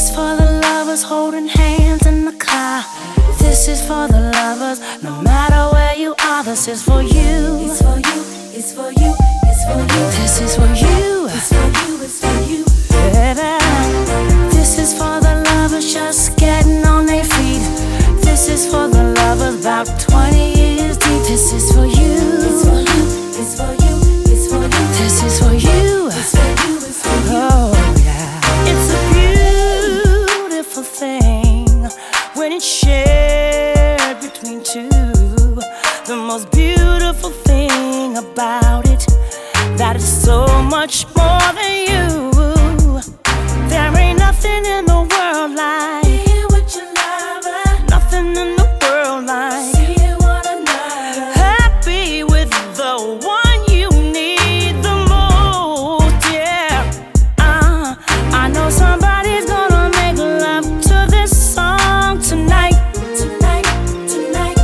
is for the lovers holding hands in the car. This is for the lovers, no matter where you are. This is for you. It's for you, it's for you, it's for you. This is for you. It's for you, it's for you. Baby, this is for the lovers just getting on their feet. This is for the lovers about 20 years deep. This is for you. It's for you, it's for you, it's for you. This is for you. It's for you, it's for you. Oh yeah. It's a beautiful thing when it's shared between two. The most beautiful thing about it, that it's so much more than you. There ain't nothing in the world like Being with your lover, nothing in the world like seeing one another. happy with the one you need the most. Yeah, I know somebody's gonna make love to this song tonight. Tonight, tonight.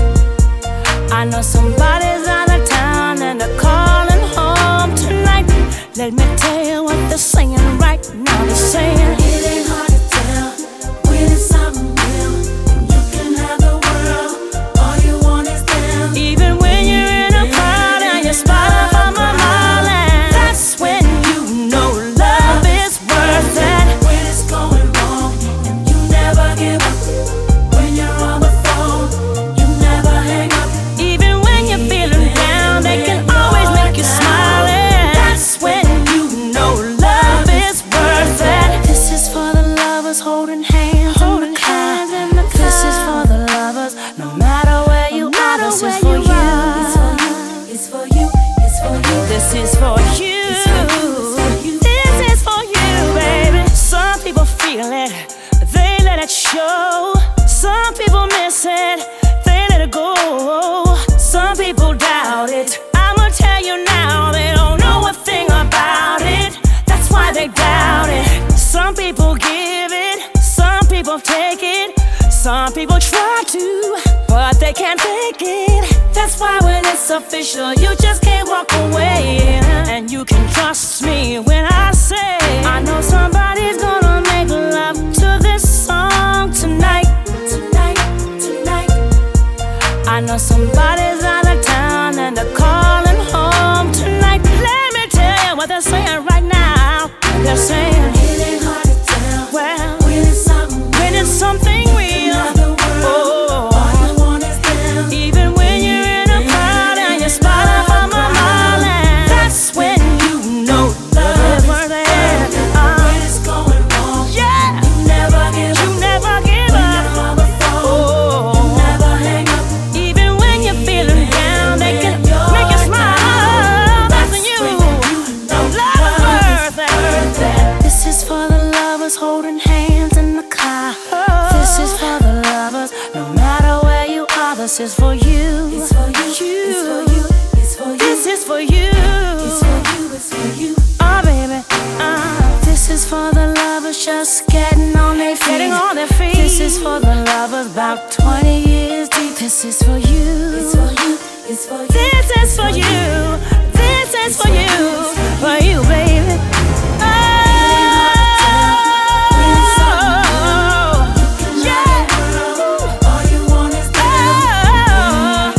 I know somebody's out of town and they're calling home tonight. Let me tell you what they're saying right now. They're saying It ain't hard to tell when it's something real. And you can have the world, all you want is them. even when you're in a crowd and you're spotted from a mile, and that's when you know love is worth it. When it's going wrong, and you never give up. When you're on the phone, you never hang up. Even when you're feeling down, they can always make you smile, and that's when you know love is worth it. This is for the lovers holding hands in the car. This is for the lovers, no matter where you are. This is for you. It's for you, it's for you. This is for you. It's for you, it's for you. This is for you, baby. Some people feel it, they let it show. Some people miss it, they let it go. Some people doubt it. I'ma tell you now, they don't know a thing about it. That's why they doubt it. Some people give it, some people take it. Some people try to, but they can't take it. That's why when it's official, you just can't walk away. And you can trust me when I say I know somebody's gonna make love to this song tonight. Tonight, tonight. I know somebody's out of town and they're calling home tonight. Let me tell you what they're saying right now. They're saying, It ain't hard to tell well, when it's something when it's something real, Have the world, all you want is them. even when you're in a crowd and you're spotted from a mile, and that's when you know love is worth it. When it's going wrong, Yeah, you never give you up. never give When up. you're on the phone, Oh, you never hang up. even when you're feeling down, they can make you smile. That's when you know love is worth it. This is for the lovers holding hands in the car. This is for the lovers, no matter where you are. This is for you. It's for you, it's for you, it's for you. This is for you. It's for you, it's for you. Oh, baby. This is for the lovers just getting on their feet. Getting on their feet. This is for the lovers about 20 years deep. This is for you. It's for you, it's for you. This is for you. This is for you. For you, baby. Oh, yeah. All you want is Oh,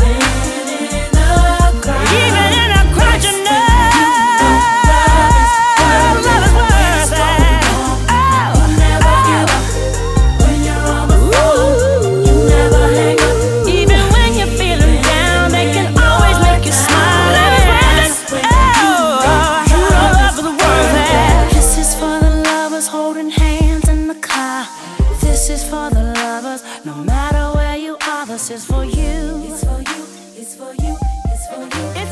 even in a crowd, you know love is worth it. Oh, when you're on the phone, you never hang up. even when you're feeling down, they can always make you smile. Love is worth it. Oh, true love is worth it. This is for the lovers holding hands in the car. This is for the lovers, no matter where you are. This is for you. It's for you, it's for you, it's for you.